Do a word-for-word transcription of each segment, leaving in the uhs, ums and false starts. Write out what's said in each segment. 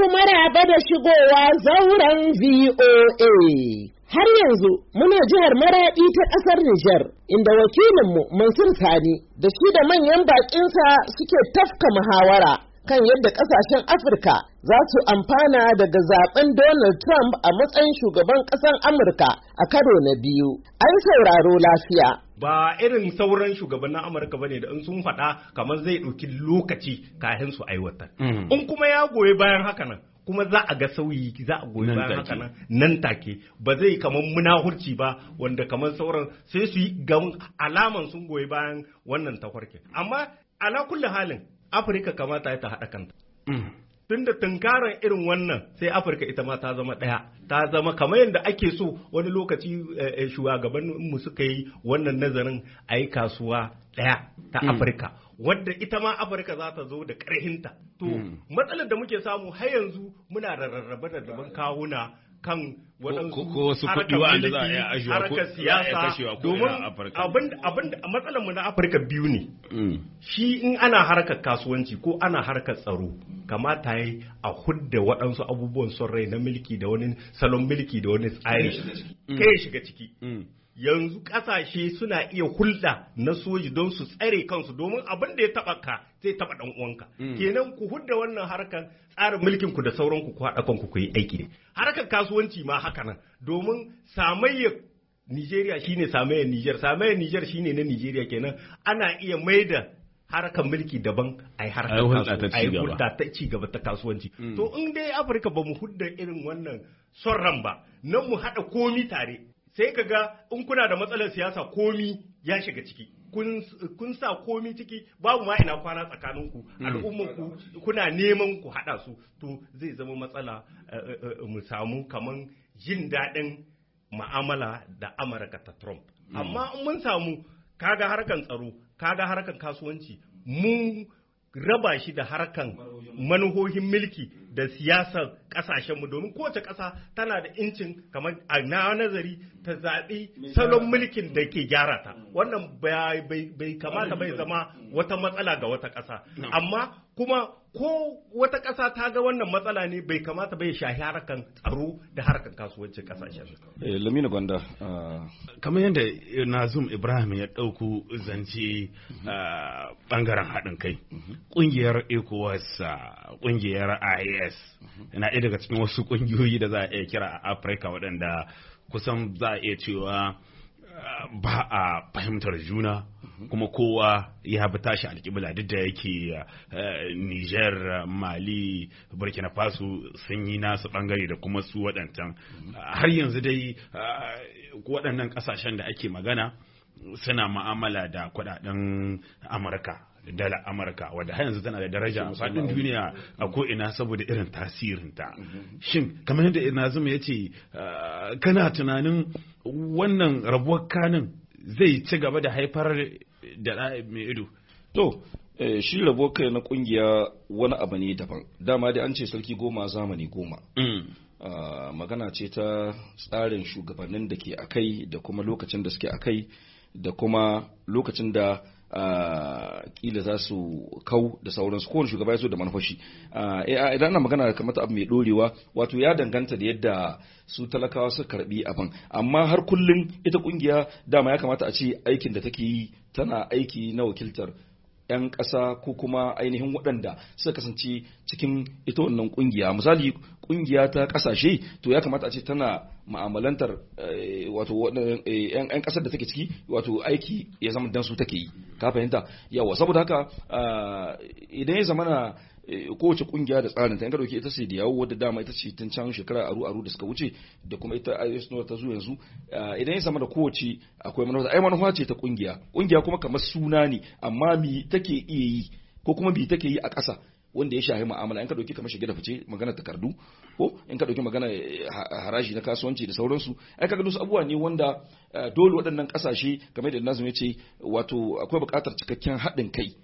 muku maraba da shigowa zauren V O A. Har yanzu muna jihar Maraɗi ta ƙasar Nijar, inda wakilinmu Mansur Sani da shi da manyan baƙinsa suke tafka muhawara kan yadda ƙasashen Afirka za su amfana daga zaben Donald Trump a matsayin shugaban ƙasar Amurka a karo na biyu. An sauraro lafiya. Ba irin sauran shugabannin Amurka bane da in sun faɗa kamar zai ɗauki lokaci kafin su aiwatar. Mm. In kuma ya goyi bayan haka nan, kuma za a ga sauyi, za a goyi bayan haka nan nan take, ba zai kamar munahurci ba wanda kamar sauran sai su yi gan alaman sun goyi bayan wannan takwarkin. Amma ala kulli halin Afirka kamata ta haɗa kanta. Mm. Tunda tunkarar irin wannan sai Afirka ita ma ta zama ɗaya, ta zama kamar yadda ake so wani lokaci eh, shugabanninmu suka yi wannan nazarin a yi kasuwa ɗaya ta mm. Afirka, wadda ita ma Afirka za ta zo da ƙarhinta. To, mm. matsalar da muke samu har yanzu muna da rarrabe da daban kawuna kan waɗansu harkar mulki, harkar siyasa, domin abin da matsalar mu na Afirka biyu ne. Mm. Shi in ana harkar kasuwanci ko ana harkar tsaro, kamata yi a hudda waɗansu abubuwan son rai na mulki da wani salon mulki da wani tsari kai ya shiga ciki. Mm. Yanzu ƙasashe suna iya hulɗa na soji don su tsare kansu, domin abin da ya taɓa ka zai taɓa ɗan uwanka. Mm. Kenan ku hudda wannan harkar tsarin mulkin ku da sauran ku ku haɗa kanku ku yi aiki ne. Harkar kasuwanci ma haka nan, domin samayyar Nigeria shine samayyar Niger, samayyar Niger shine na Nigeria, kenan ana iya maida harkar mulki daban a yi harkar kasuwanci, a yi hulɗa ta ci gaba ta kasuwanci. Mm. To in dai Afirka ba mu hudda irin wannan son ran ba, nan mu haɗa komi tare. Sai ka ga in kuna da matsalar siyasa komi ya shiga ciki, kun sa komi ciki, babu ma ina kwana tsakaninku, al'ummanku kuna neman ku haɗa su, to zai zama matsala mu samu kaman jin daɗin ma'amala da Amurka ta Trump. Amma in mun samu kaga harkan tsaro, kaga harkan kasuwanci, mun raba shi da harkan manuhohin mulki da siyasar kasashenmu, domin kowace ƙasa tana da incin kamar a na nazari ta zaɓi salon mulkin da ke gyara ta. Wannan bai kamata bai zama wata matsala ga wata ƙasa. Amma kuma ko wata ƙasa ta ga wannan matsala ne, bai kamata bai shahi harkan tsaro da harkan kasuwancin ƙasashen. Eh, Lamina Gwanda. Kamar yadda Nazum Ibrahim ya ɗauku zance ɓangaren haɗin kai. Ƙungiyar ECOWAS, ƙungiyar I A S, yana ɗaya daga cikin wasu ƙungiyoyi da za a iya kira a Afirka waɗanda kusan za a iya cewa ba a fahimtar juna, kuma kowa ya bi tashi alƙibla, duk da yake Niger, Mali, Burkina Faso sun yi nasu ɓangare da kuma su waɗancan. Har yanzu dai waɗannan ƙasashen da ake magana suna ma'amala da kuɗaɗen Amurka, dala Amurka, wadda har yanzu tana da daraja a faɗin duniya a ko'ina saboda irin tasirinta. Shin kamar yadda Nazum ya ce, kana tunanin wannan rabuwar kanin zai ci gaba da haifar da mai ido? To, shi rabuwar kai na kungiya wani abu ne daban. Dama dai an ce sarki goma zamani goma. Magana ce ta tsarin shugabannin da ke akai da kuma lokacin da suke akai da kuma lokacin da Uh, kila za su kau da sauransu. Kowane shugaba ya so da manufashi. Uh, idan ana magana kamar abu mai dorewa, wato ya danganta da yadda su talakawa suka karbi abin. Amma har kullum ita kungiya dama ya kamata a ce aikin da take yi tana aiki na wakiltar 'yan ƙasa ko kuma ainihin waɗanda suka kasance cikin ita wannan kungiya. Misali, kungiya ta ƙasashe, to ya kamata a ce tana ma'amalantar wato yan kasar da take ciki, wato aiki ya zama dan su take yi, ka fahimta yawa. Saboda haka idan ya zama na kowace kungiya da tsarin ta, in ka dauke ita ce da yawo wadda dama ita ce tun can shekara aru aru da suka wuce, da kuma ita I S ta zo yanzu, idan ya zama da kowace akwai manufa, ai manufa ce ta kungiya. Kungiya kuma kamar suna ne, amma mi take iya yi ko kuma bi take yi a ƙasa wanda ya shahi mu'amala. In ka dauki kamar shige da fice, magana takardu, ko in ka dauki magana haraji na kasuwanci da sauransu, ai kaga dusu abubuwa ne wanda dole waɗannan ƙasashe kamar da Nazum ya ce, wato akwai buƙatar cikakken haɗin kai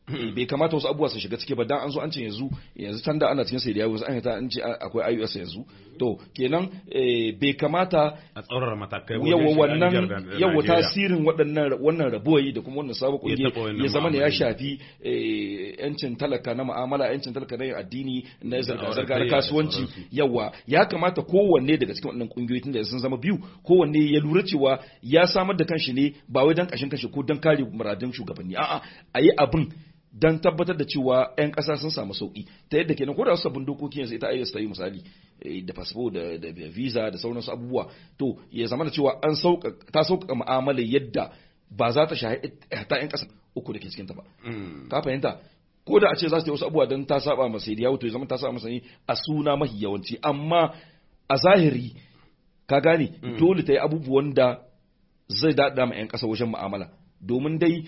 bai kamata wasu abubuwa su shiga ciki ba dan an zo an ce yanzu yanzu tanda ana cikin sai da yawo an ta an ce akwai I U S yanzu to kenan bai kamata a tsaurara matakai yawa wannan yawa tasirin waɗannan wannan rabuwayi da kuma wannan sabon kungiya ya zama ne ya shafi yancin talaka na mu'amala yancin talaka na addini na zarga kasuwanci yawa ya kamata kowanne daga cikin waɗannan kungiyoyi tunda sun zama biyu kowanne ya lura cewa ya samar da kanshi ne ba wai dan kashin kanshi ko dan kare muradun shugabanni a'a ayi abin dan tabbatar da cewa 'yan ƙasa sun samu sauƙi ta yadda kenan ko da wasu sabbin dokoki yanzu ita I U S ta yi misali da fasfo da visa da sauransu abubuwa to ya zama da cewa an sauka ta sauƙaƙa mu'amala yadda ba za ta shahi ta 'yan ƙasa uku da ke cikin ta ba ka fahimta ko da a ce za su yi wasu abubuwa don ta saba masa da yawo to ya zama ta saba masa ne a suna mahi yawanci amma a zahiri ka gane dole ta yi abubuwan da zai daɗa ma 'yan ƙasa wajen mu'amala domin dai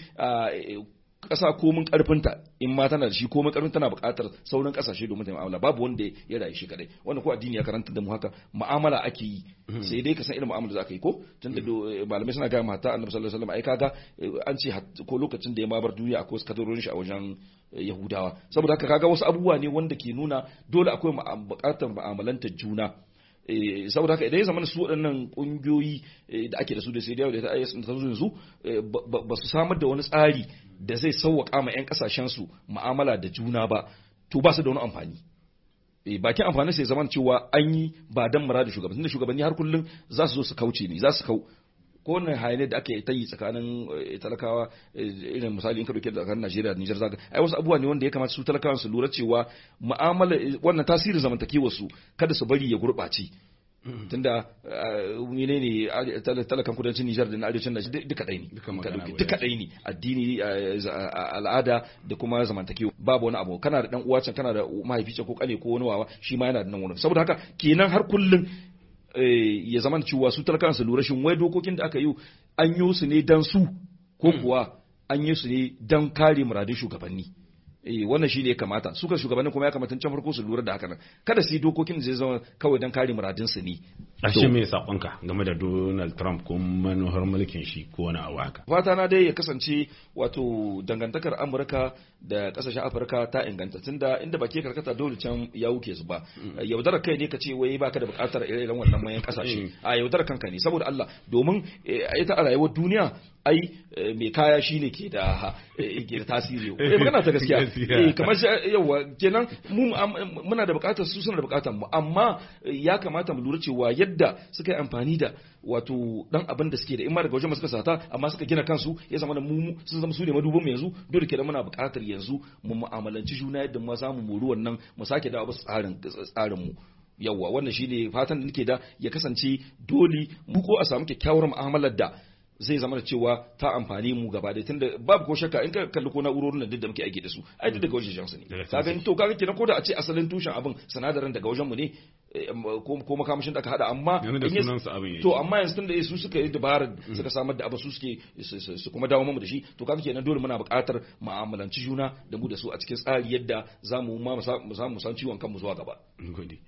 ƙasa komin ƙarfinta in ma tana da shi komin ƙarfin tana buƙatar sauran ƙasashe domin ta mu'amala babu wanda ya rayu shi kadai wanda ko addini ya karanta da mu haka mu'amala ake yi sai dai ka san irin mu'amala da aka yi ko tunda malamai suna ga mata annabi sallallahu alaihi wasallam ai kaga an ce ko lokacin da ya ma bar duniya akwai wasu kadarorin shi a wajen Yahudawa saboda haka kaga wasu abubuwa ne wanda ke nuna dole akwai buƙatar mu'amalantar juna saboda haka idan ya zama su waɗannan ƙungiyoyi da ake da su da sai da ta I S ta zo yanzu ba su samar da wani tsari da zai sauwaƙa ma 'yan ƙasashen su mu'amala da juna ba to ba su da wani amfani bakin amfani sai zaman cewa an yi ba dan muradin shugabanni da shugabanni har kullum za su zo su kauce ne za su kau ko wannan hayanai da ake ta yi tsakanin talakawa irin misali in ka dauke da tsakanin Najeriya da Nijar zaka ai wasu abubuwa ne wanda ya kamata su talakawan su lura cewa mu'amala wannan tasirin zamantakewar su kada su bari ya gurɓace tunda menene talakan kudancin Nijar da na arewacin Najeriya duka ɗaya ne duka ɗaya ne addini al'ada da kuma zamantakewa babu wani abu kana da dan uwa can kana da mahaifi can ko kane ko wani wawa shi ma yana da nan wani saboda haka kenan har kullun ya zama cewa su talakawan su lura shin wai dokokin da aka yi an yi su ne dan su ko kuwa an yi su ne dan kare muradin shugabanni eh wannan shi ne ya kamata su kan shugabannin kuma ya kamata can farko su lura da haka nan kada su yi dokokin da zai zama kawai dan kare muradin su ne a shi me sakonka game da Donald Trump ko manuhar mulkin shi ko wani abu haka fata na dai ya kasance wato dangantakar Amurka da kasashen Afirka ta inganta tunda inda baki karkata dole can ya wuke su ba yaudara kai ne ka ce wai baka da bukatar irin wannan mayan kasashe a yaudara kanka ne saboda Allah domin ita a rayuwar duniya ai mai kaya shine ke da ke da tasiri eh magana ta gaskiya eh kamar yawa kenan mu muna da bukatar su suna da bukatar mu amma ya kamata mu lura cewa yadda suka yi amfani da wato dan abin da suke da in ma daga wajen suka sata amma suka gina kansu ya zama da mu sun zama su ne madubin mu yanzu dole kenan muna bukatar yanzu mu mu'amalanci juna yadda mu samu mu wannan mu sake dawo ba tsarin tsarin mu yawa wannan shine fatan da nake da ya kasance dole mu ko a samu kyakkyawar mu'amalar da zai zama da cewa ta amfani mu gaba da tunda babu ko shakka in ka kalli ko na'urorin nan da muke aiki da su ai duk daga wajen jansu ne kaga to kaga kenan ko da a ce asalin tushen abin sinadarin daga wajen mu ne ko makamashin da aka hada amma to amma yanzu tunda su suka yi dabarar suka samar da abin su suke su kuma dawo mu da shi to kaga kenan dole muna buƙatar mu'amalanci juna da mu da su a cikin tsari yadda zamu ma mu samu san ciwon kanmu zuwa gaba gode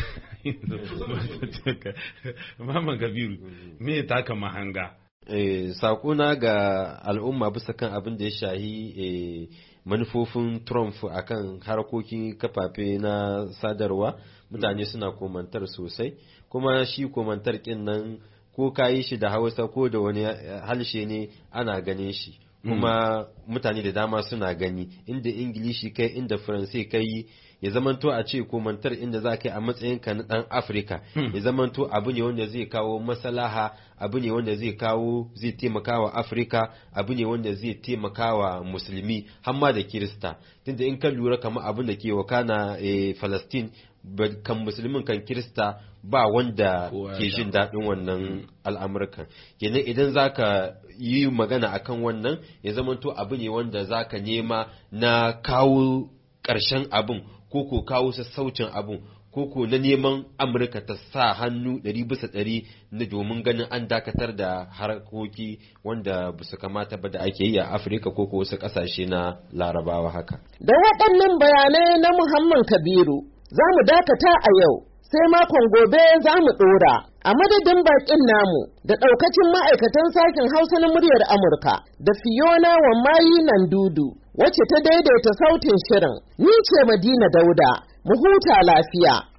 Mama Kabiru me taka mahanga Eh, sakuna ga al'umma bisa kan abin da ya shahi eh, manufofin Trump akan harkokin kafafe na sadarwa mutane suna komantar sosai kuma shi komantar kin nan ko kayi shi da Hausa ko da wani halshe ne ana ganin shi kuma mutane da dama suna gani inda Ingilishi kai inda Faransai kai ya zamanto a ce komantar inda za ka yi a matsayinka na ɗan Afirka ya zamanto abu ne wanda zai kawo maslaha abu ne wanda zai kawo zai taimaka wa Afirka abu ne wanda zai taimaka wa musulmi hamma da Kirista tunda in ka lura kamar abin da ke wakana eh, Palestine kan musulmin kan Kirista ba wanda ke jin daɗin wannan al'amurkan kenan idan zaka yi magana akan wannan ya zamanto abu ne wanda zaka nema na kawo ƙarshen abin ko ko kawo sassaucin abin ko ko na neman Amurka ta sa hannu ɗari bisa ɗari na domin ganin an dakatar da harkoki wanda ba su kamata ba da ake yi a Afirka ko ko wasu ƙasashe na Larabawa haka. Da waɗannan bayanai na Muhammad Kabiru za mu dakata a yau sai makon gobe za mu ɗora. A madadin baƙin namu da ɗaukacin ma'aikatan sashen Hausa na muryar Amurka da Fiona Wammayi Nandudu wacce ta daidaita sautin shirin. Ni ce Madina Dauda, mu huta lafiya.